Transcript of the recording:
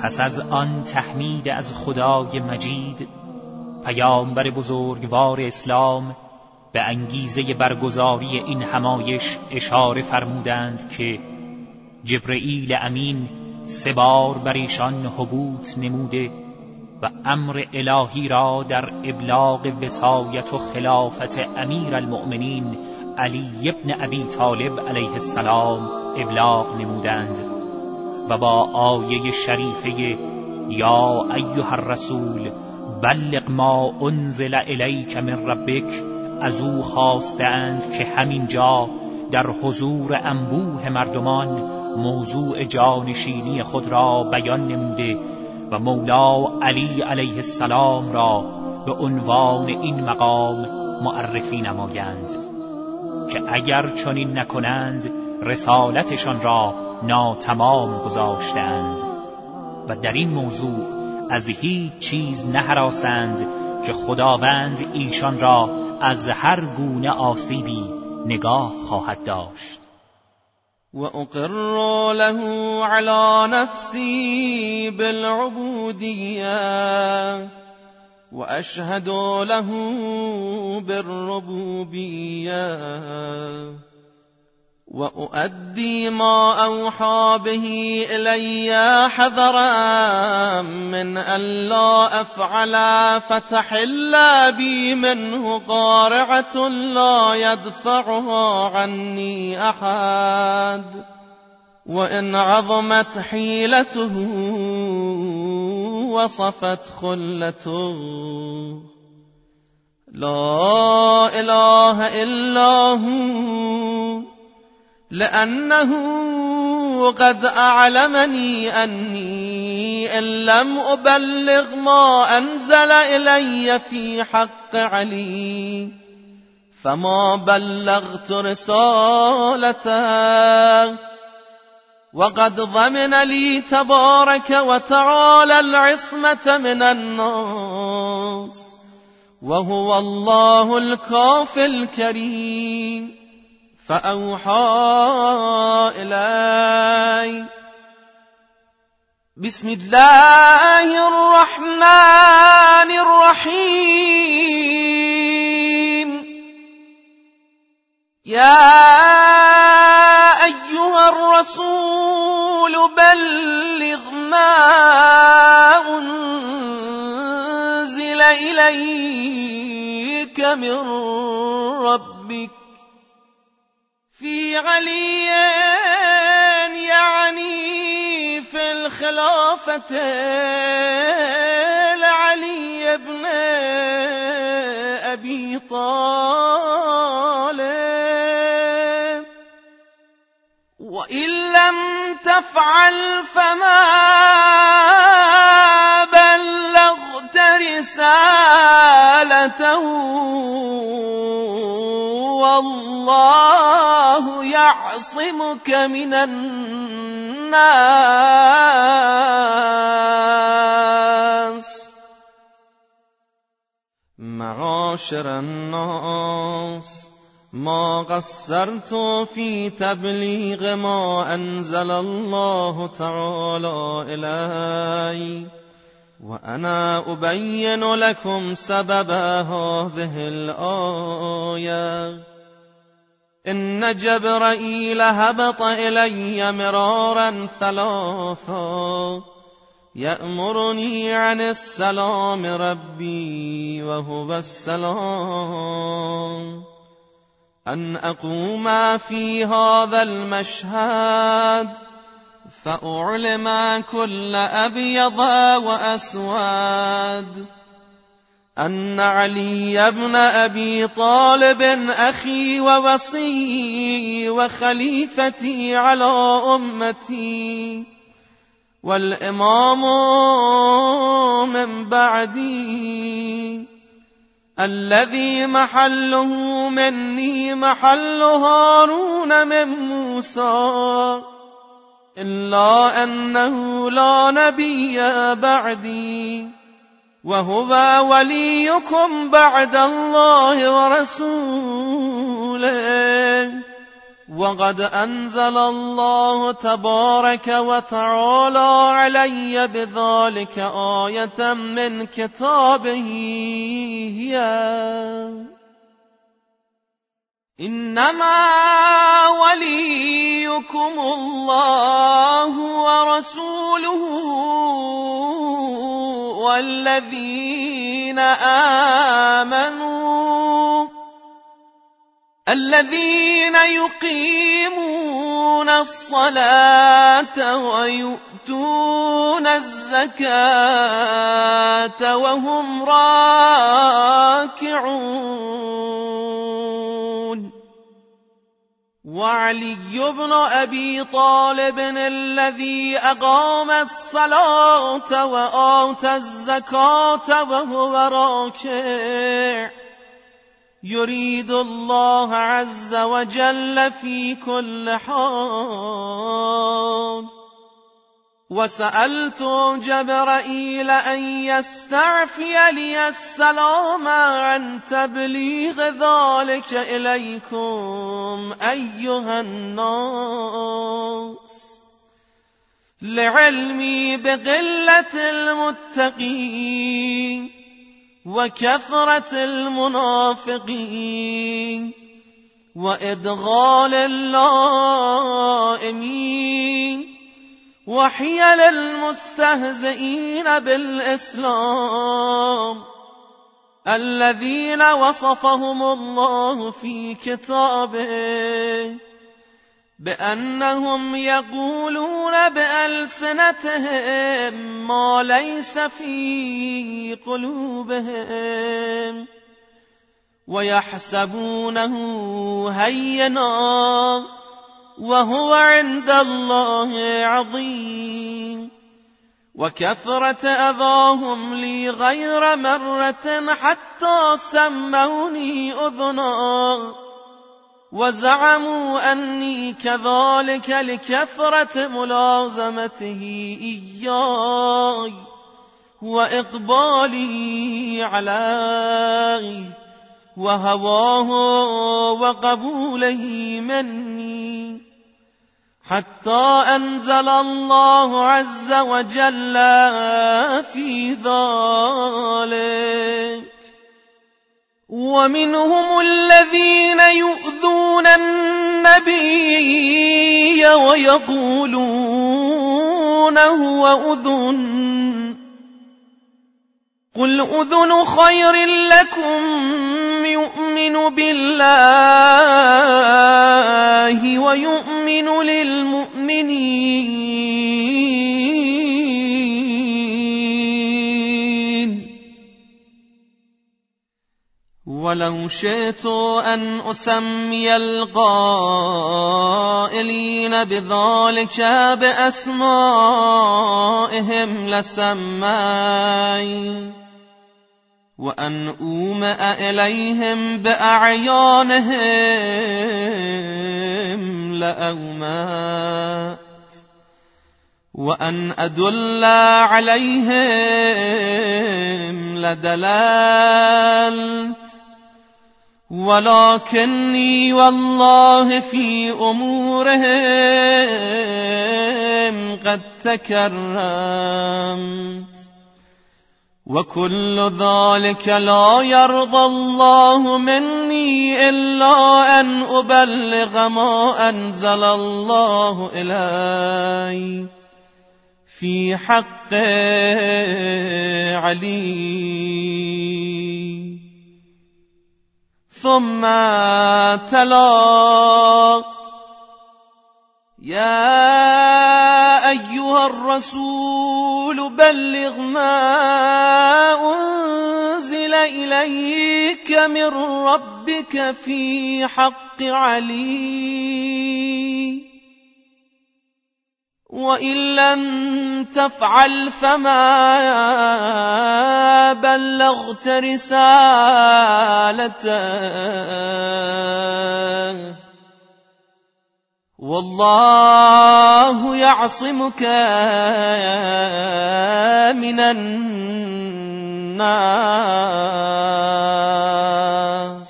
پس از آن تحمید از خدای مجید، پیامبر بزرگوار اسلام به انگیزه برگزاری این همایش اشاره فرمودند که جبرئیل امین 3 بار بر ایشان هبوط نموده و امر الهی را در ابلاغ وصایت و خلافت امیر المؤمنین علی ابن ابی طالب علیه السلام ابلاغ نمودند و با آیه شریفه یا ایها الرسول بلغ ما انزل الیک من ربک از او خواستند که همینجا در حضور انبوه مردمان موضوع جانشینی خود را بیان نموده و مولا علی علیه السلام را به عنوان این مقام معرفی نمایند که اگر چنین نکنند رسالتشان را ناتمام گذاشتند و در این موضوع از هیچ چیز نهراسند که خداوند ایشان را از هر گونه آسیبی نگاه خواهد داشت. و اقر له علی نفسی بالعبودیه و اشهد له بالربوبیه و اؤدی ما اوحى به الی حذرا من الا افعل فتحل بی منه قارعة لا يدفعها عني احد وان عظمت حیلته وصفت خلته لا اله الا هو لأنه قد أعلمني أني إن لم أبلغ ما أنزل إلي في حق علي فما بلغت رسالته وقد ضمن لي تبارك وتعالى العصمة من الناس وهو الله الكافي الكريم فأوحى إلي بسم الله الرحمن الرحيم يا أيها الرسول بلغ ما أنزل إليك من ربك في علي يعني في الخلافة لعلي بن أبي طالب وإن لم تفعل فما بلغت رسالته والله يعصمك من الناس معاشر الناس ما قصرت في تبلیغ ما انزل الله تعالى إلي وأنا أبين لكم سبب هذه الآية إن جبرائيل هبط إلي مرارا 3 يأمرني عن السلام ربي وهو السلام أن أقوم في هذا المشهد فأعلم كل أبيض وأسود أن علي بن أبي طالب أخي ووصي وخليفتي على أمتي والإمام من بعدي الذي محله مني محل هارون من موسى إلا أنه لا نبي بعدي وهو وليكم بعد الله ورسوله وقد أنزل الله تبارك وتعالى علي بذلك آية من كتابه هي إنما وليكم الله ورسوله والذين آمنوا الذين يقيمون الصلاة ويؤتون الزكاة وهم راكعون. وعلي بن أبي طالب الذي أقام الصلاة وآتى الزكاة وهو راكع يريد الله عز وجل في كل حال. وسألت جبرائيل أن يستعفي لي السلام عن تبليغ ذلك إليكم أيها الناس، لعلمي بقلة المتقين وكثرة المنافقين وإدغال اللائمين وحيل المستهزئين بالإسلام الذين وصفهم الله في كتابه بأنهم يقولون بألسنتهم ما ليس في قلوبهم ويحسبونه هينا وهو عند الله عظيم. وكثرة أذاهم لي غير مرة حتى سموني أذنا وزعموا أني كذلك لكثرة ملازمته إياي وإقبالي عليه وهواه وقبوله مني، حتى أنزل الله عز وجل في ذلك ومنهم الذين يؤذون النبي ويقولون هو أذن، قل أذن خير لكم يؤمن بالله ويؤمن للمؤمنين، ولو شئت أن أسمي القائلين بذلك بأسمائهم لسميت، وأن أومئ إليهم بأعيانهم لأومأت، وأن أدل عليهم لدللت، ولكني والله في أمورهم قد تكرمت، وكل ذلك لا يرضى الله مني إلا أن أبلغ ما أنزل الله إلي في حق علي. ثم تلا: يا أيها الرسول بلغ ما أنزل إليك من ربك في حق علي، وإن لم تفعل فما بلغت رسالته، والله يعصمك من الناس.